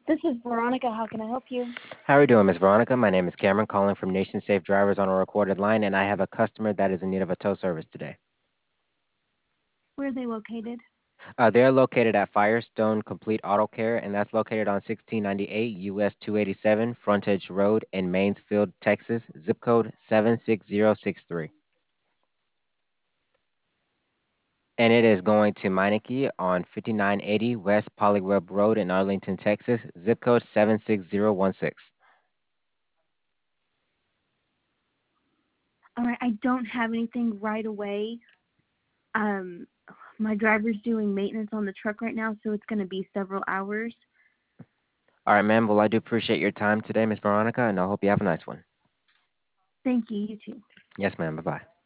This is Veronica. How can I help you? How are you doing, Miss Veronica? My name is Cameron, calling from Nation Safe Drivers on a recorded line, and I have a customer that is in need of a tow service today. Where are they located? They're located at Firestone Complete Auto Care, and that's located on 1698 US 287 Frontage Road in Mansfield, Texas, zip code 76063. And it is going to Meineke on 5980 West Polyweb Road in Arlington, Texas, zip code 76016. All right, I don't have anything right away. Um, my driver's doing maintenance on the truck right now, so it's going to be several hours. All right, ma'am. Well, I do appreciate your time today, Miss Veronica, and I hope you have a nice one. Thank you. You too. Yes, ma'am. Bye bye.